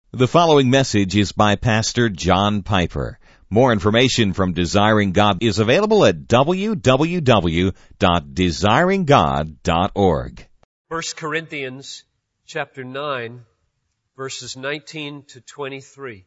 The following message is by Pastor John Piper. More information from Desiring God is available at www.desiringgod.org. 1 Corinthians chapter 9, verses 19 to 23.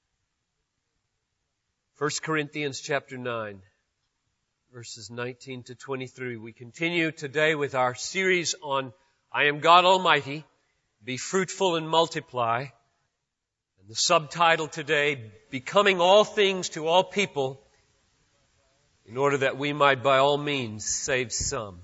1 Corinthians chapter 9, verses 19 to 23. We continue today with our series on I Am God Almighty, Be Fruitful and Multiply. And the subtitle today, Becoming All Things to All People, in order that we might by all means save some.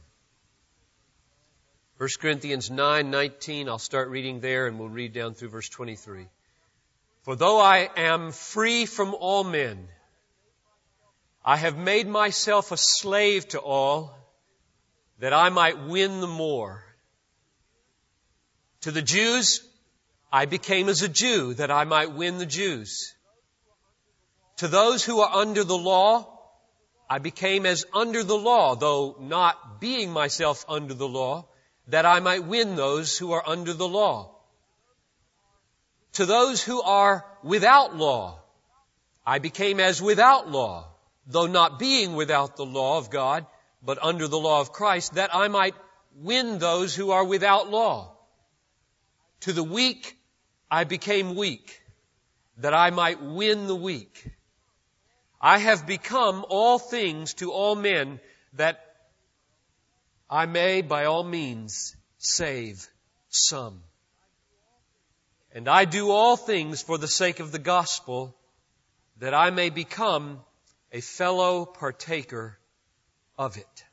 1 Corinthians 9:19, I'll start reading there and we'll read down through verse 23. For though I am free from all men, I have made myself a slave to all, that I might win the more. To the Jews, I became as a Jew, that I might win the Jews. To those who are under the law, I became as under the law, though not being myself under the law, that I might win those who are under the law. To those who are without law, I became as without law, though not being without the law of God, but under the law of Christ, that I might win those who are without law. To the weak, I became weak, that I might win the weak. I have become all things to all men, that I may by all means save some. And I do all things for the sake of the gospel, that I may become a fellow partaker of it.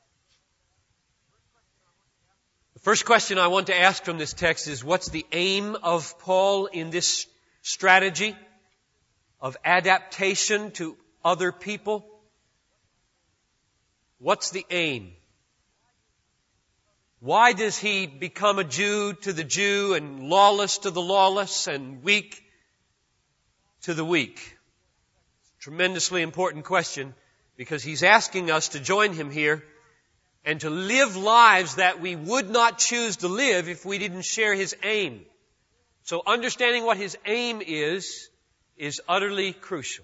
The first question I want to ask from this text is, what's the aim of Paul in this strategy of adaptation to other people? What's the aim? Why does he become a Jew to the Jew and lawless to the lawless and weak to the weak? Tremendously important question, because he's asking us to join him here and to live lives that we would not choose to live if we didn't share his aim. So understanding what his aim is utterly crucial.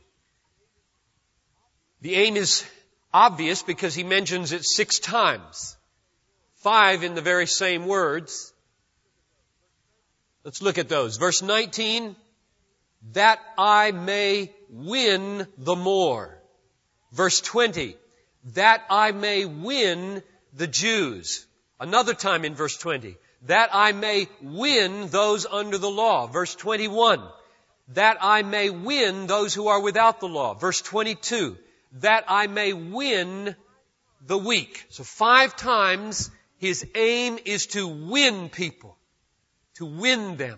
The aim is obvious because he mentions it 6 times. 5 in the very same words. Let's look at those. Verse 19, that I may win the more. Verse 20, that I may win the Jews. Another time in verse 20, that I may win those under the law. Verse 21, that I may win those who are without the law. Verse 22, that I may win the weak. So 5 times his aim is to win people, to win them.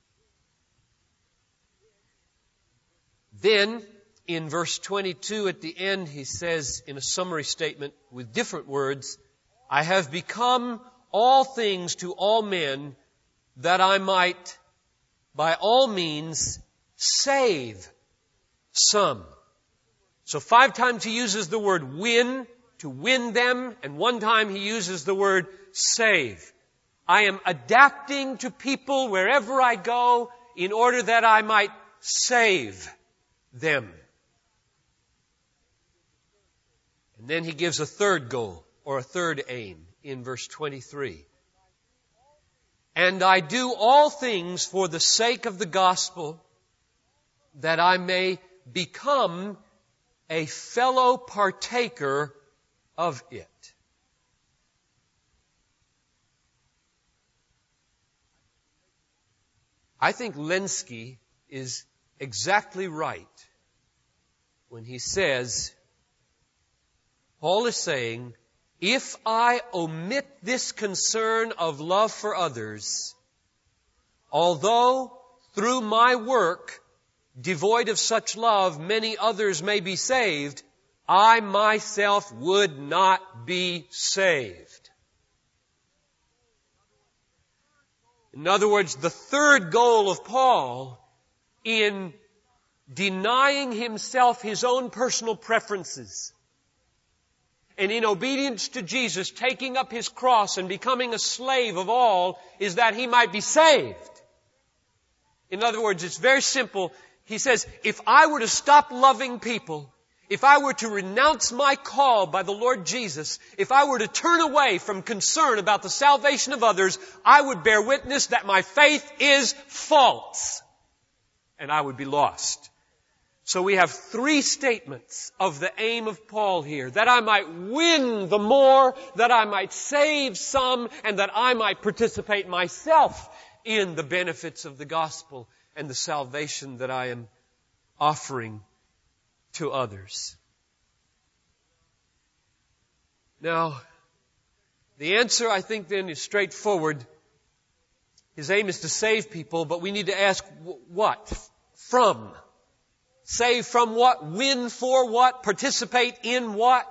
Then, in verse 22 at the end, he says in a summary statement with different words, I have become all things to all men, that I might by all means save some. So 5 times he uses the word win, to win them, and 1 time he uses the word save. I am adapting to people wherever I go in order that I might save them. And then he gives a third goal, or a third aim, in verse 23. And I do all things for the sake of the gospel, that I may become a fellow partaker of it. I think Lenski is exactly right when he says, Paul is saying, if I omit this concern of love for others, although through my work, devoid of such love, many others may be saved, I myself would not be saved. In other words, the third goal of Paul in denying himself his own personal preferences and in obedience to Jesus, taking up his cross and becoming a slave of all, is that he might be saved. In other words, it's very simple. He says, if I were to stop loving people, if I were to renounce my call by the Lord Jesus, if I were to turn away from concern about the salvation of others, I would bear witness that my faith is false, and I would be lost. So we have three statements of the aim of Paul here. That I might win the more, that I might save some, and that I might participate myself in the benefits of the gospel and the salvation that I am offering to others. Now, the answer, I think, then is straightforward. His aim is to save people, but we need to ask what? From. Save from what? Win for what? Participate in what?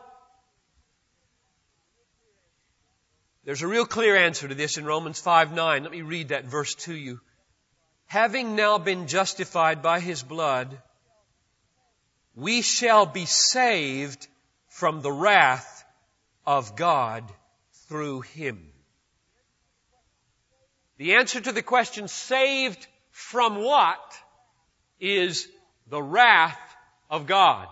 There's a real clear answer to this in Romans 5:9. Let me read that verse to you. Having now been justified by His blood, we shall be saved from the wrath of God through Him. The answer to the question, saved from what, is the wrath of God.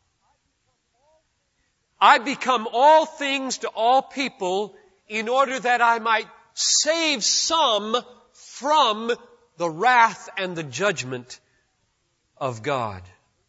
I become all things to all people in order that I might save some from the wrath and the judgment of God.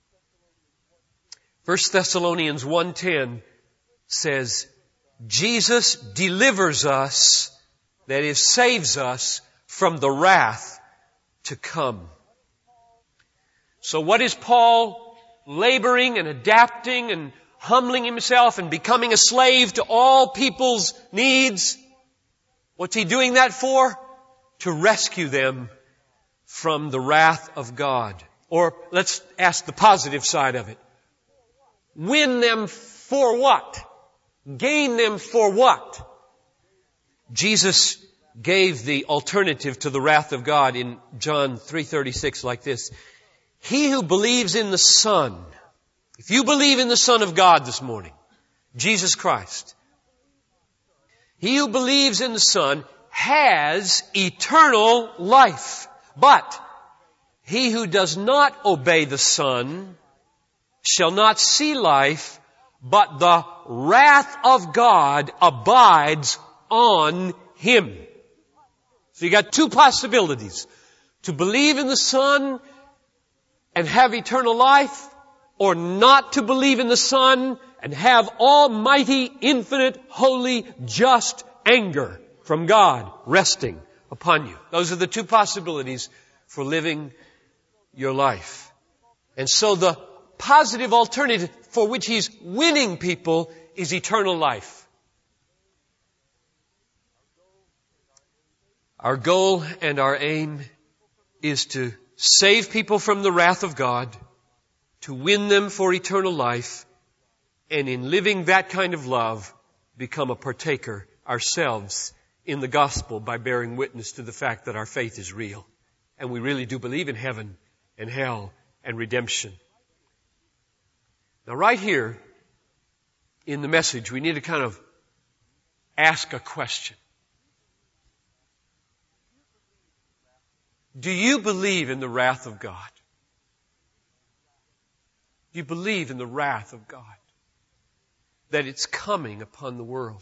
1 Thessalonians 1:10 says, Jesus delivers us, that is, saves us from the wrath to come. So what is Paul laboring and adapting and humbling himself and becoming a slave to all people's needs? What's he doing that for? To rescue them from the wrath of God. Or let's ask the positive side of it. Win them for what? Gain them for what? Jesus gave the alternative to the wrath of God in John 3:36 like this. He who believes in the Son, if you believe in the Son of God this morning, Jesus Christ, he who believes in the Son has eternal life. But he who does not obey the Son shall not see life, but the wrath of God abides on him. So you got two possibilities. To believe in the Son and have eternal life, or not to believe in the Son and have almighty, infinite, holy, just anger from God resting upon you. Those are the two possibilities for living your life. And so the positive alternative for which He's winning people is eternal life. Our goal and our aim is to save people from the wrath of God, to win them for eternal life, and in living that kind of love, become a partaker ourselves in the gospel by bearing witness to the fact that our faith is real. And we really do believe in heaven and hell and redemption. Now right here in the message, we need to kind of ask a question. Do you believe in the wrath of God? Do you believe in the wrath of God? That it's coming upon the world?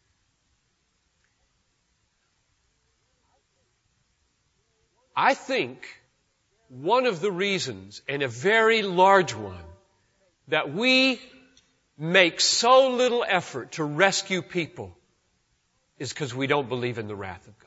I think one of the reasons, and a very large one, that we make so little effort to rescue people is because we don't believe in the wrath of God.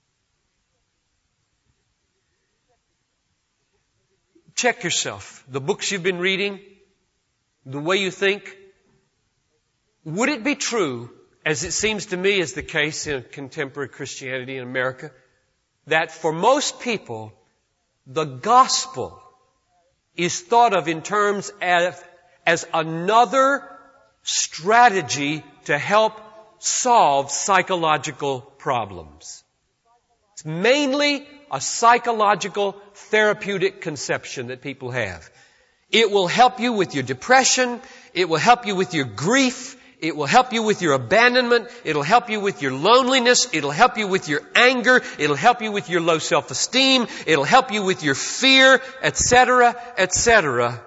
Check yourself. The books you've been reading, the way you think. Would it be true, as it seems to me is the case in contemporary Christianity in America, that for most people, the gospel is thought of in terms as another strategy to help solve psychological problems? It's mainly a psychological therapeutic conception that people have. It will help you with your depression. It will help you with your grief. It will help you with your abandonment. It'll help you with your loneliness. It'll help you with your anger. It'll help you with your low self-esteem. It'll help you with your fear, etc., etc.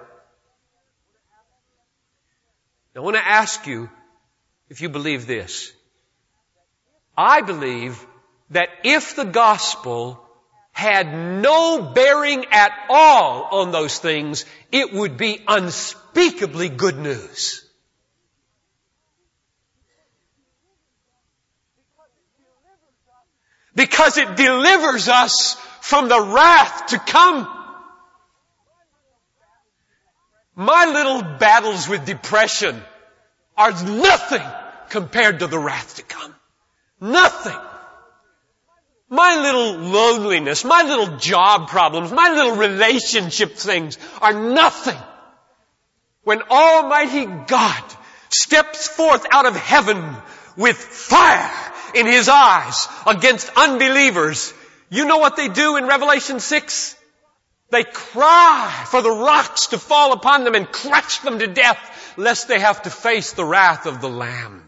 I want to ask you if you believe this. I believe that if the gospel had no bearing at all on those things, it would be unspeakably good news. Because it delivers us from the wrath to come. My little battles with depression are nothing compared to the wrath to come. Nothing. My little loneliness, my little job problems, my little relationship things are nothing when Almighty God steps forth out of heaven with fire in His eyes against unbelievers. You know what they do in Revelation 6? They cry for the rocks to fall upon them and crush them to death, lest they have to face the wrath of the Lamb.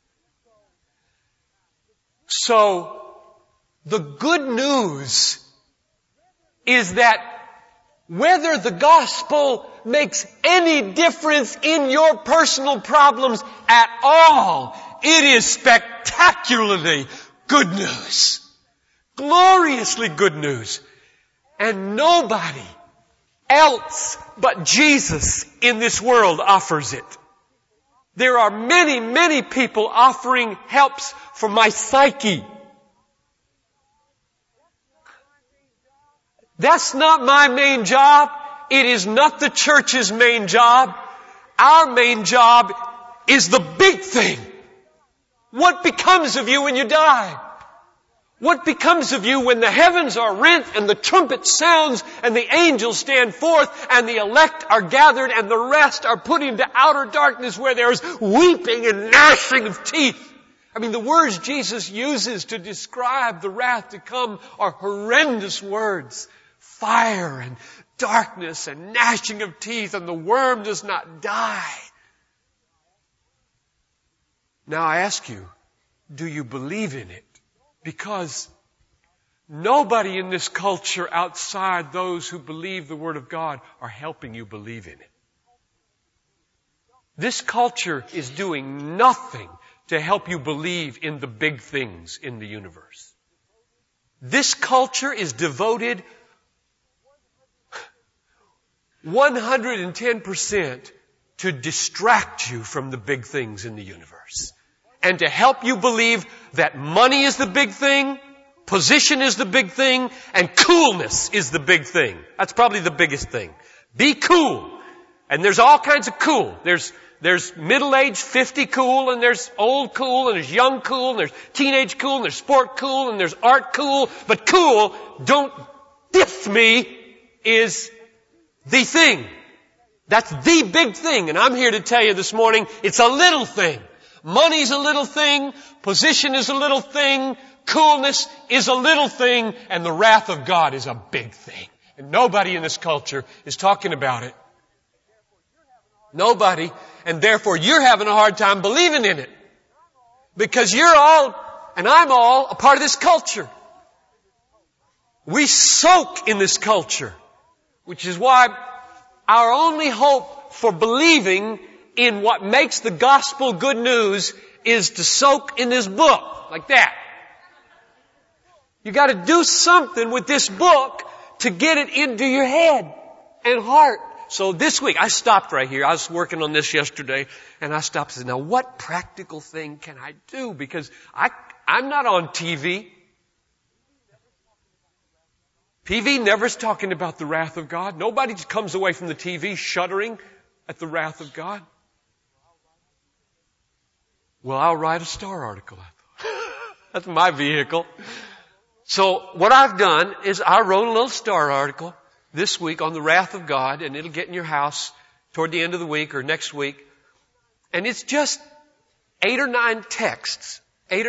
So, the good news is that whether the gospel makes any difference in your personal problems at all, it is spectacularly good news. Gloriously good news. And nobody else but Jesus in this world offers it. There are many, many people offering helps for my psyche. That's not my main job. It is not the church's main job. Our main job is the big thing. What becomes of you when you die? What becomes of you when the heavens are rent and the trumpet sounds and the angels stand forth and the elect are gathered and the rest are put into outer darkness where there is weeping and gnashing of teeth? I mean, the words Jesus uses to describe the wrath to come are horrendous words. Fire and darkness and gnashing of teeth, and the worm does not die. Now I ask you, do you believe in it? Because nobody in this culture outside those who believe the Word of God are helping you believe in it. This culture is doing nothing to help you believe in the big things in the universe. This culture is devoted 110% to distract you from the big things in the universe. And to help you believe that money is the big thing, position is the big thing, and coolness is the big thing. That's probably the biggest thing. Be cool. And there's all kinds of cool. There's middle-aged 50 cool, and there's old cool, and there's young cool, and there's teenage cool, and there's sport cool, and there's art cool. But cool, don't diss me, is the thing. That's the big thing. And I'm here to tell you this morning, it's a little thing. Money's a little thing. Position is a little thing. Coolness is a little thing. And the wrath of God is a big thing. And nobody in this culture is talking about it. Nobody. And therefore you're having a hard time believing in it. Because you're all, and I'm all, a part of this culture. We soak in this culture. Which is why our only hope for believing in what makes the gospel good news is to soak in this book, like that. You got to do something with this book to get it into your head and heart. So this week, I stopped right here. I was working on this yesterday, and I stopped and said, now what practical thing can I do? Because I'm not on TV. TV never's talking about the wrath of God. Nobody comes away from the TV shuddering at the wrath of God. Well, I'll write a Star article. That's my vehicle. So what I've done is I wrote a little Star article this week on the wrath of God, and it'll get in your house toward the end of the week or next week. And it's just 8 or 9 texts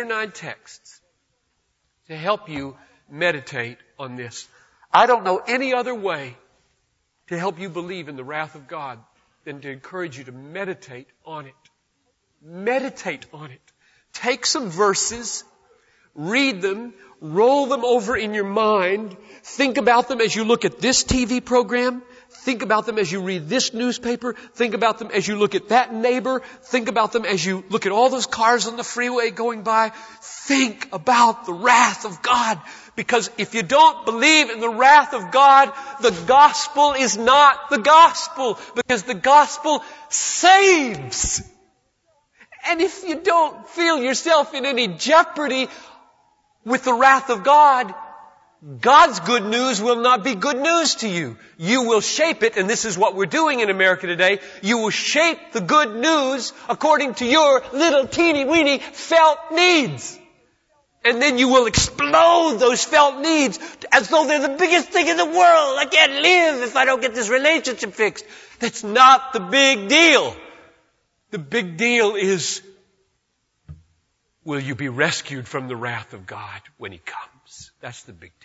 to help you meditate on this. I don't know any other way to help you believe in the wrath of God than to encourage you to meditate on it. Meditate on it. Take some verses, read them, roll them over in your mind. Think about them as you look at this TV program. Think about them as you read this newspaper. Think about them as you look at that neighbor. Think about them as you look at all those cars on the freeway going by. Think about the wrath of God. Because if you don't believe in the wrath of God, the gospel is not the gospel. Because the gospel saves. And if you don't feel yourself in any jeopardy with the wrath of God, God's good news will not be good news to you. You will shape it, and this is what we're doing in America today. You will shape the good news according to your little teeny weeny felt needs. And then you will explode those felt needs as though they're the biggest thing in the world. I can't live if I don't get this relationship fixed. That's not the big deal. The big deal is, will you be rescued from the wrath of God when He comes? That's the big deal.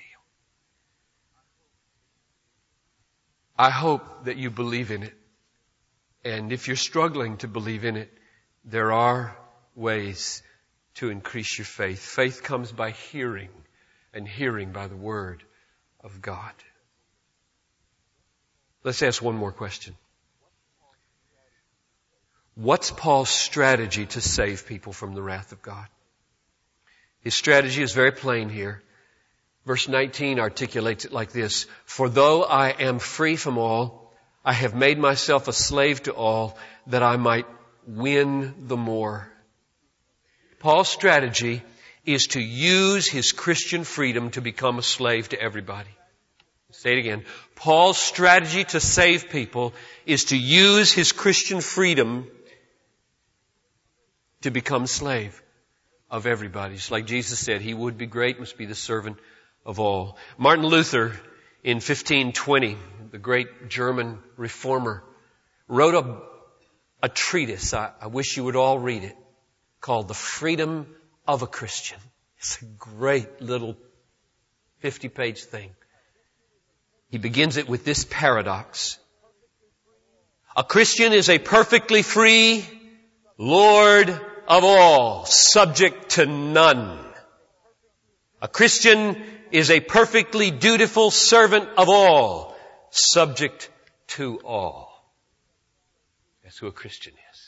I hope that you believe in it. And if you're struggling to believe in it, there are ways to increase your faith. Faith comes by hearing, and hearing by the Word of God. Let's ask one more question. What's Paul's strategy to save people from the wrath of God? His strategy is very plain here. Verse 19 articulates it like this. For though I am free from all, I have made myself a slave to all, that I might win the more. Paul's strategy is to use his Christian freedom to become a slave to everybody. Say it again. Paul's strategy to save people is to use his Christian freedom to become slave of everybody. It's like Jesus said, he would be great, must be the servant of all. Martin Luther in 1520, the great German reformer, wrote a treatise. I wish you would all read it, called The Freedom of a Christian. It's a great little 50-page thing. He begins it with this paradox. A Christian is a perfectly free Lord of all, subject to none. A Christian is a perfectly dutiful servant of all, subject to all. That's who a Christian is.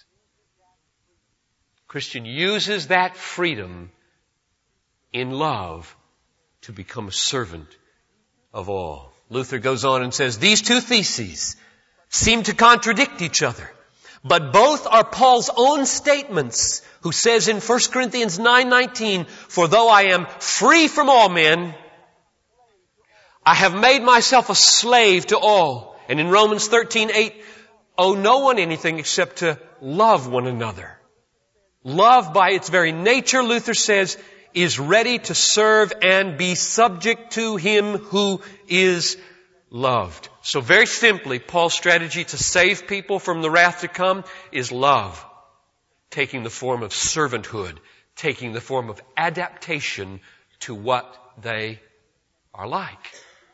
A Christian uses that freedom in love to become a servant of all. Luther goes on and says, these two theses seem to contradict each other, but both are Paul's own statements, who says in 1 Corinthians 9:19, for though I am free from all men, I have made myself a slave to all. And in Romans 13:8, owe no one anything except to love one another. Love by its very nature, Luther says, is ready to serve and be subject to him who is loved. So very simply, Paul's strategy to save people from the wrath to come is love, taking the form of servanthood, taking the form of adaptation to what they are like.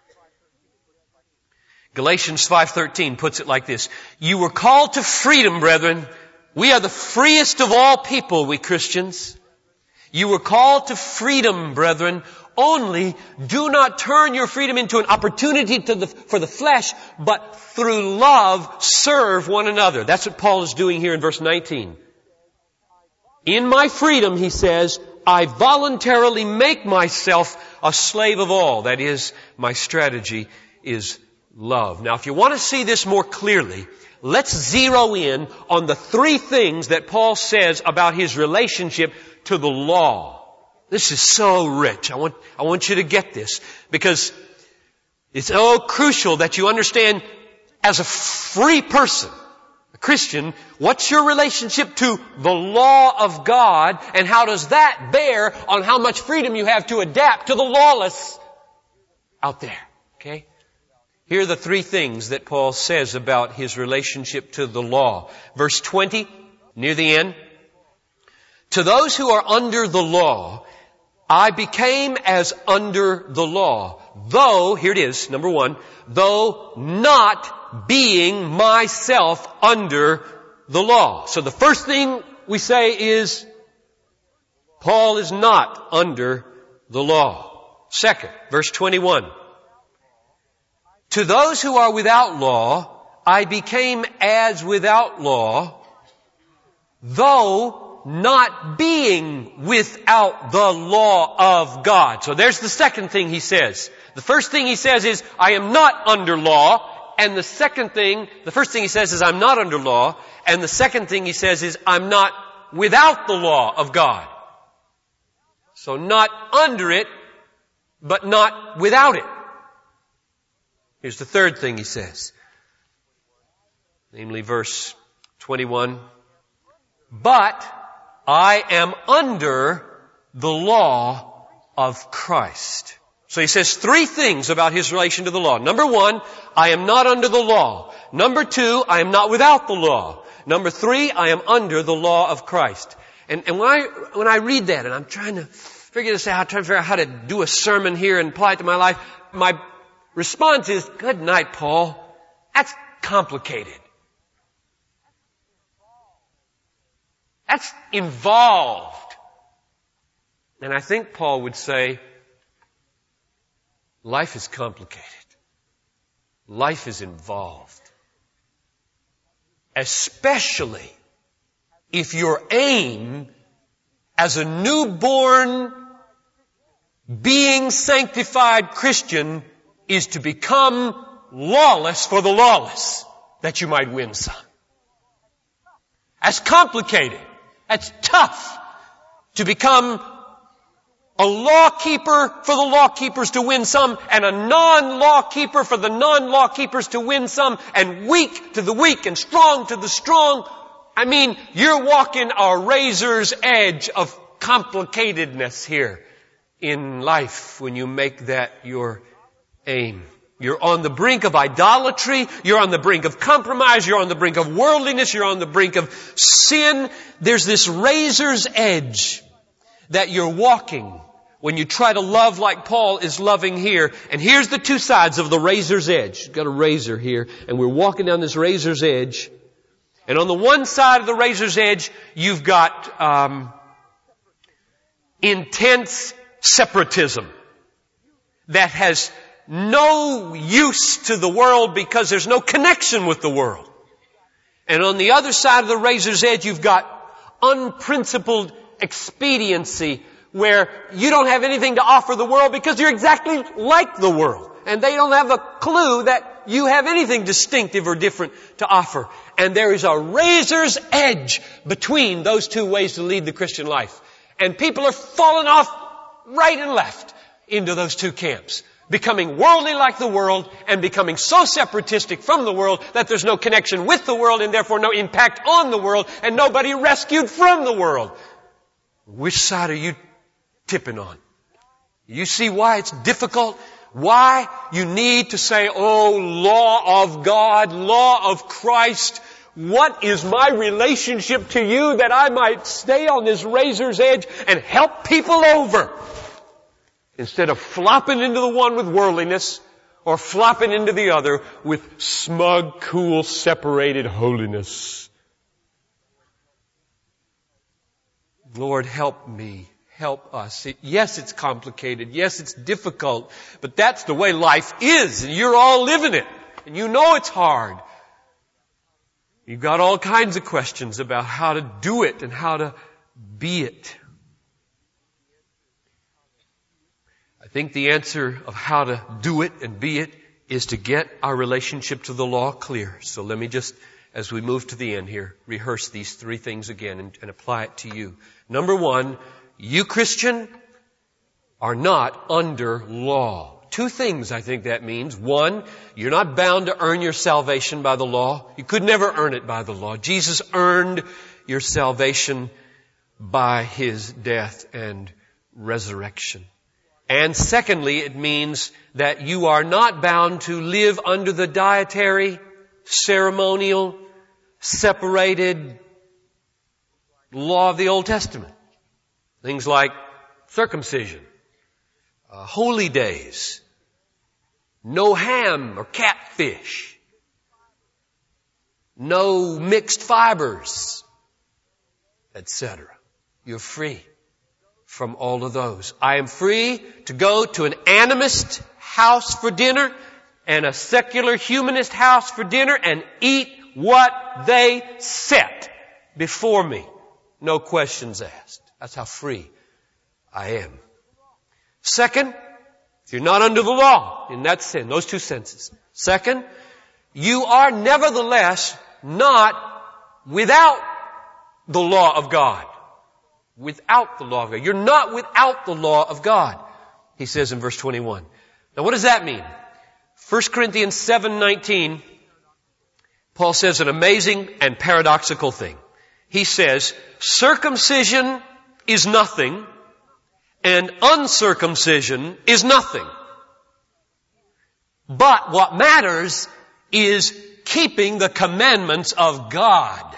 Galatians 5:13 puts it like this. You were called to freedom, brethren. We are the freest of all people, we Christians. You were called to freedom, brethren. Only do not turn your freedom into an opportunity for the flesh, but through love serve one another. That's what Paul is doing here in verse 19. In my freedom, he says, I voluntarily make myself a slave of all. That is, my strategy is love. Now, if you want to see this more clearly, let's zero in on the three things that Paul says about his relationship to the law. This is so rich. I want you to get this, because it's so crucial that you understand, as a free person, a Christian, what's your relationship to the law of God, and how does that bear on how much freedom you have to adapt to the lawless out there? Okay? Here are the three things that Paul says about his relationship to the law. Verse 20, near the end. To those who are under the law, I became as under the law, though, here it is, number one, though not being myself under the law. So the first thing we say is Paul is not under the law. Second, verse 21. To those who are without law, I became as without law, though not being without the law of God. So there's the second thing he says. The first thing he says is, I am not under law. And the first thing he says is, I'm not under law. And the second thing he says is, I'm not without the law of God. So not under it, but not without it. Here's the third thing he says. Namely verse 21. But I am under the law of Christ. So he says three things about his relation to the law. Number one, I am not under the law. Number two, I am not without the law. Number three, I am under the law of Christ. And when I read that, and I'm trying to figure this out, trying to figure out how to do a sermon here and apply it to my life, my response is, good night, Paul. That's complicated. That's involved. And I think Paul would say, life is complicated. Life is involved. Especially if your aim as a newborn, being sanctified Christian is to become lawless for the lawless, that you might win some. That's complicated. That's tough to become a lawkeeper for the lawkeepers to win some, and a non-lawkeeper for the non-lawkeepers to win some, and weak to the weak and strong to the strong. I mean, you're walking a razor's edge of complicatedness here in life when you make that your aim. You're on the brink of idolatry. You're on the brink of compromise. You're on the brink of worldliness. You're on the brink of sin. There's this razor's edge that you're walking when you try to love like Paul is loving here. And here's the two sides of the razor's edge. You've got a razor here, and we're walking down this razor's edge. And on the one side of the razor's edge, you've got intense separatism that has no use to the world because there's no connection with the world. And on the other side of the razor's edge, you've got unprincipled expediency where you don't have anything to offer the world because you're exactly like the world. And they don't have a clue that you have anything distinctive or different to offer. And there is a razor's edge between those two ways to lead the Christian life. And people are falling off right and left into those two camps, becoming worldly like the world and becoming so separatistic from the world that there's no connection with the world and therefore no impact on the world and nobody rescued from the world. Which side are you tipping on? You see why it's difficult? Why you need to say, oh, law of God, law of Christ, what is my relationship to you that I might stay on this razor's edge and help people over? Instead of flopping into the one with worldliness or flopping into the other with smug, cool, separated holiness. Lord, help me. Help us. Yes, it's complicated. Yes, it's difficult. But that's the way life is. And you're all living it. And you know it's hard. You've got all kinds of questions about how to do it and how to be it. I think the answer of how to do it and be it is to get our relationship to the law clear. So let me just, as we move to the end here, rehearse these three things again and apply it to you. Number one, you, Christian, are not under law. Two things I think that means. One, you're not bound to earn your salvation by the law. You could never earn it by the law. Jesus earned your salvation by His death and resurrection. And secondly, it means that you are not bound to live under the dietary, ceremonial, separated law of the Old Testament. Things like circumcision, holy days, no ham or catfish, no mixed fibers, etc. You're free from all of those. I am free to go to an animist house for dinner and a secular humanist house for dinner and eat what they set before me. No questions asked. That's how free I am. Second, if you're not under the law, in that sense, those two senses. Second, you are nevertheless not without the law of God. Without the law of God. You're not without the law of God, he says in verse 21. Now what does that mean? 1 Corinthians 7:19, Paul says an amazing and paradoxical thing. He says, circumcision is nothing and uncircumcision is nothing. But what matters is keeping the commandments of God.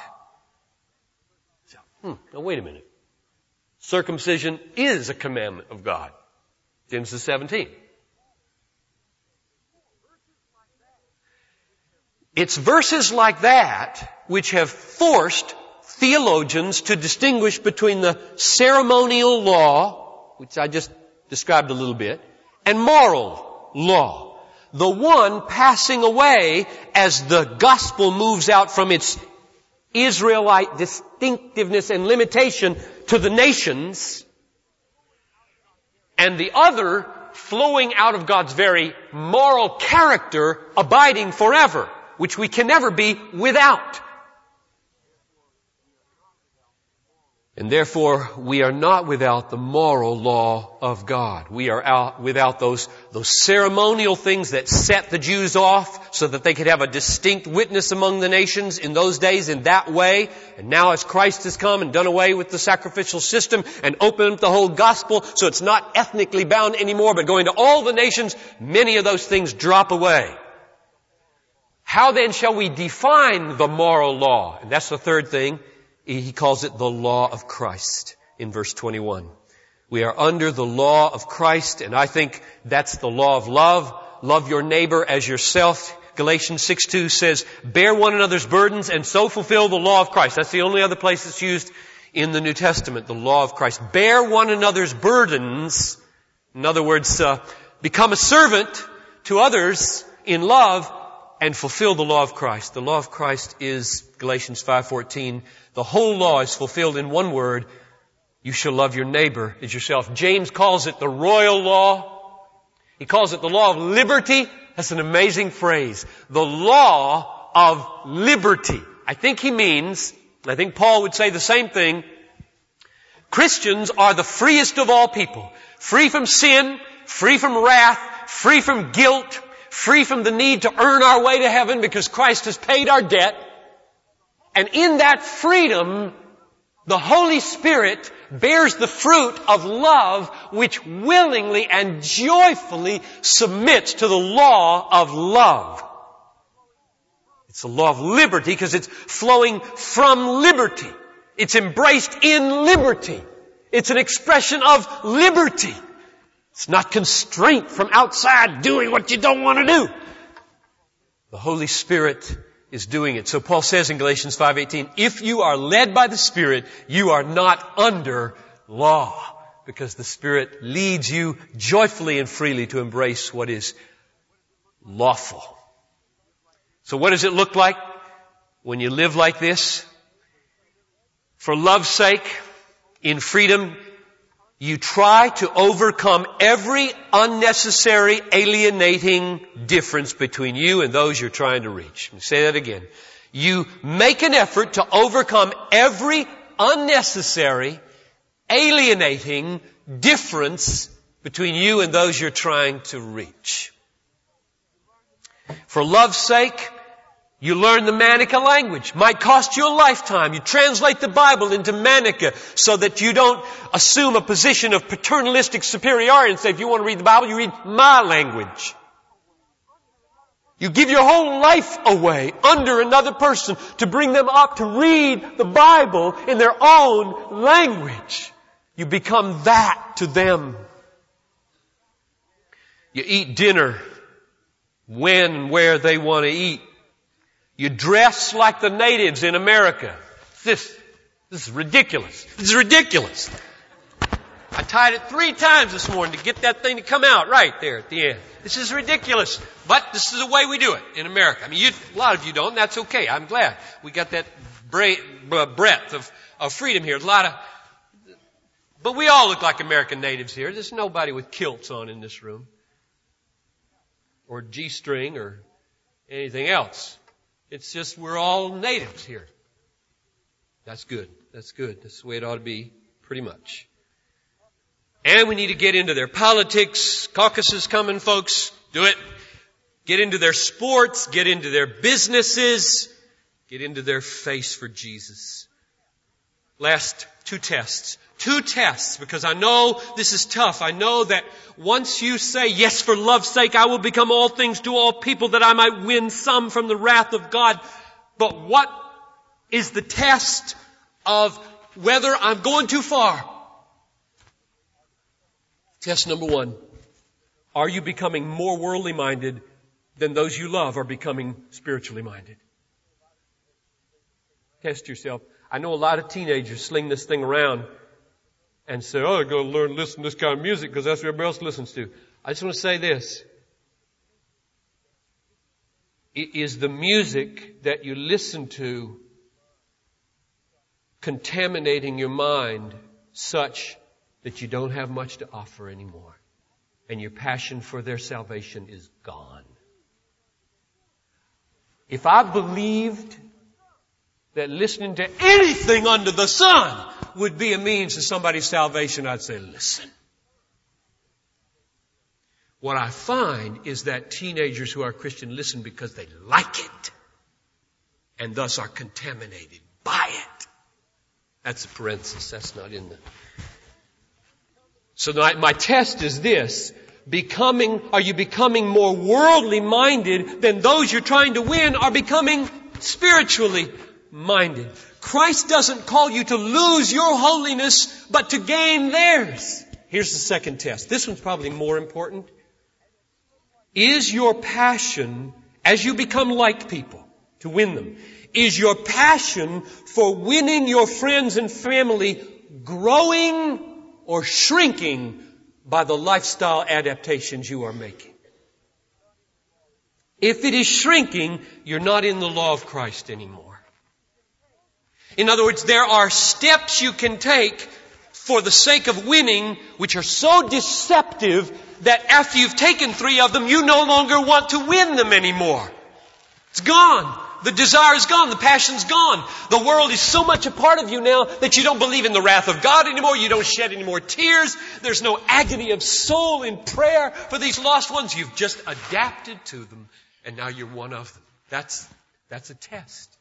Now wait a minute. Circumcision is a commandment of God. Genesis 17. It's verses like that which have forced theologians to distinguish between the ceremonial law, which I just described a little bit, and moral law. The one passing away as the gospel moves out from its Israelite distinctiveness and limitation to the nations, and the other flowing out of God's very moral character, abiding forever, which we can never be without. And therefore, we are not without the moral law of God. We are out without those ceremonial things that set the Jews off so that they could have a distinct witness among the nations in those days in that way. And now as Christ has come and done away with the sacrificial system and opened up the whole gospel so it's not ethnically bound anymore but going to all the nations, many of those things drop away. How then shall we define the moral law? And that's the third thing. He calls it the law of Christ in verse 21. We are under the law of Christ, and I think that's the law of love. Love your neighbor as yourself. Galatians 6:2 says, bear one another's burdens and so fulfill the law of Christ. That's the only other place it's used in the New Testament, the law of Christ. Bear one another's burdens. In other words, become a servant to others in love and fulfill the law of Christ. The law of Christ is, Galatians 5:14, the whole law is fulfilled in one word, you shall love your neighbor as yourself. James calls it the royal law. He calls it the law of liberty. That's an amazing phrase. The law of liberty. I think he means, I think Paul would say the same thing, Christians are the freest of all people. Free from sin, free from wrath, free from guilt, free from the need to earn our way to heaven because Christ has paid our debt. And in that freedom, the Holy Spirit bears the fruit of love which willingly and joyfully submits to the law of love. It's a law of liberty because it's flowing from liberty. It's embraced in liberty. It's an expression of liberty. It's not constraint from outside doing what you don't want to do. The Holy Spirit is doing it. So Paul says in Galatians 5:18, if you are led by the Spirit, you are not under law, because the Spirit leads you joyfully and freely to embrace what is lawful. So what does it look like when you live like this? For love's sake, in freedom, you try to overcome every unnecessary alienating difference between you and those you're trying to reach. Let me say that again. You make an effort to overcome every unnecessary alienating difference between you and those you're trying to reach. For love's sake, you learn the Manica language. Might cost you a lifetime. You translate the Bible into Manica so that you don't assume a position of paternalistic superiority and say, if you want to read the Bible, you read my language. You give your whole life away under another person to bring them up to read the Bible in their own language. You become that to them. You eat dinner when and where they want to eat. You dress like the natives in America. This This is ridiculous. This is ridiculous. I tied it 3 times this morning to get that thing to come out right there at the end. This is ridiculous. But this is the way we do it in America. I mean, a lot of you don't, and that's okay. I'm glad. We got that breadth of freedom here. But we all look like American natives here. There's nobody with kilts on in this room. Or G-string or anything else. It's just we're all natives here. That's good. That's good. That's the way it ought to be, pretty much. And we need to get into their politics. Caucus is coming, folks. Do it. Get into their sports. Get into their businesses. Get into their face for Jesus. Last 2 tests. 2 tests, because I know this is tough. I know that once you say, yes, for love's sake, I will become all things to all people that I might win some from the wrath of God. But what is the test of whether I'm going too far? Test number 1. Are you becoming more worldly minded than those you love are becoming spiritually minded? Test yourself. I know a lot of teenagers sling this thing around and say, oh, they're going to learn to listen to this kind of music because that's what everybody else listens to. I just want to say this. Is the music that you listen to contaminating your mind such that you don't have much to offer anymore, and your passion for their salvation is gone? If I believed that listening to anything under the sun would be a means to somebody's salvation, I'd say, listen. What I find is that teenagers who are Christian listen because they like it, and thus are contaminated by it. That's a parenthesis. That's not in the... So my test is this. Are you becoming more worldly minded than those you're trying to win are becoming spiritually minded? Christ doesn't call you to lose your holiness, but to gain theirs. Here's the second test. This one's probably more important. Is your passion, as you become like people, to win them, is your passion for winning your friends and family growing or shrinking by the lifestyle adaptations you are making? If it is shrinking, you're not in the law of Christ anymore. In other words, there are steps you can take for the sake of winning which are so deceptive that after you've taken 3 of them, you no longer want to win them anymore. It's gone. The desire is gone. The passion's gone. The world is so much a part of you now that you don't believe in the wrath of God anymore. You don't shed any more tears. There's no agony of soul in prayer for these lost ones. You've just adapted to them, and now you're one of them. That's a test.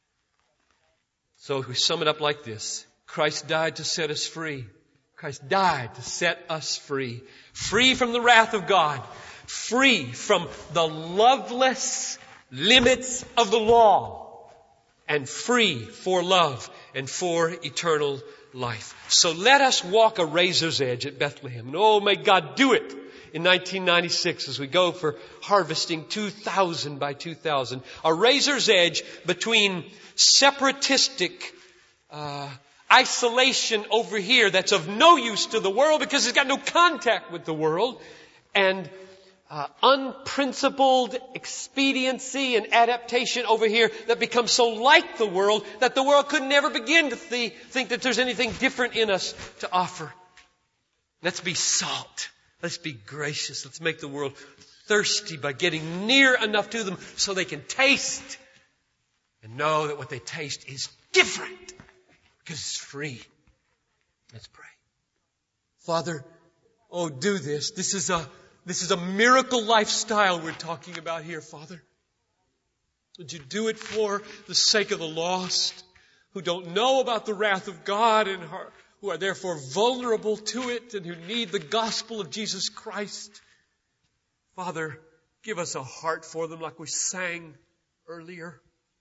So if we sum it up like this, Christ died to set us free. Christ died to set us free. Free from the wrath of God. Free from the loveless limits of the law, and free for love and for eternal life. So let us walk a razor's edge at Bethlehem. And oh, may God do it in 1996 as we go for harvesting 2,000 by 2,000. A razor's edge between separatistic isolation over here that's of no use to the world because it's got no contact with the world, and unprincipled expediency and adaptation over here that becomes so like the world that the world could never begin to think that there's anything different in us to offer. Let's be salt. Let's be gracious. Let's make the world thirsty by getting near enough to them so they can taste and know that what they taste is different because it's free. Let's pray. Father, oh, do this. This is a miracle lifestyle we're talking about here, Father. Would you do it for the sake of the lost who don't know about the wrath of God and who are therefore vulnerable to it and who need the gospel of Jesus Christ? Father, give us a heart for them like we sang earlier.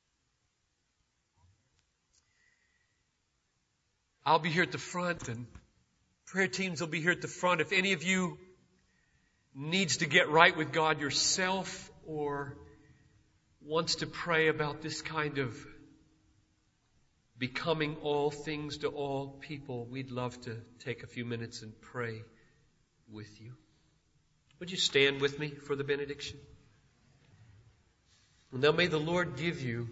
I'll be here at the front and prayer teams will be here at the front. If any of you needs to get right with God yourself or wants to pray about this kind of becoming all things to all people, we'd love to take a few minutes and pray with you. Would you stand with me for the benediction? Now may the Lord give you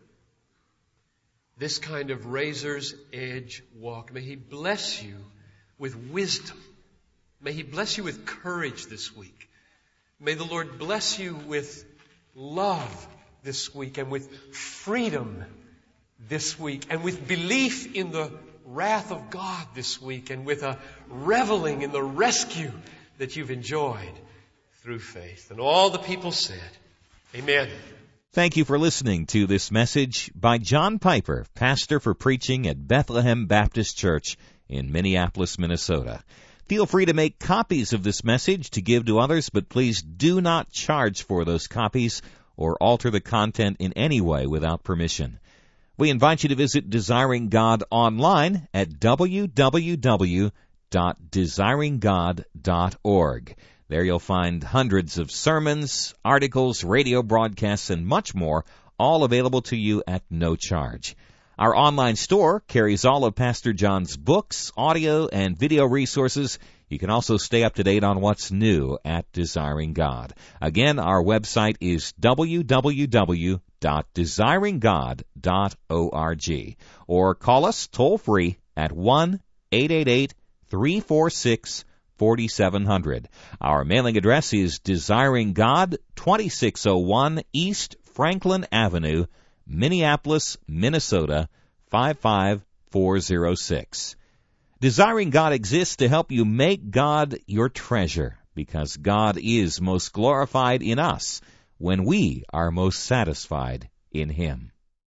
this kind of razor's edge walk. May He bless you with wisdom. May He bless you with courage this week. May the Lord bless you with love this week and with freedom this week and with belief in the wrath of God this week and with a reveling in the rescue that you've enjoyed through faith. And all the people said, Amen. Thank you for listening to this message by John Piper, pastor for preaching at Bethlehem Baptist Church in Minneapolis, Minnesota. Feel free to make copies of this message to give to others, but please do not charge for those copies or alter the content in any way without permission. We invite you to visit Desiring God online at www.desiringgod.org. There you'll find hundreds of sermons, articles, radio broadcasts, and much more, all available to you at no charge. Our online store carries all of Pastor John's books, audio, and video resources. You can also stay up to date on what's new at Desiring God. Again, our website is www.desiringgod.org. Or call us toll-free at 1-888-346-4700. Our mailing address is Desiring God, 2601 East Franklin Avenue, Minneapolis, Minnesota, 55406. Desiring God exists to help you make God your treasure, because God is most glorified in us when we are most satisfied in Him.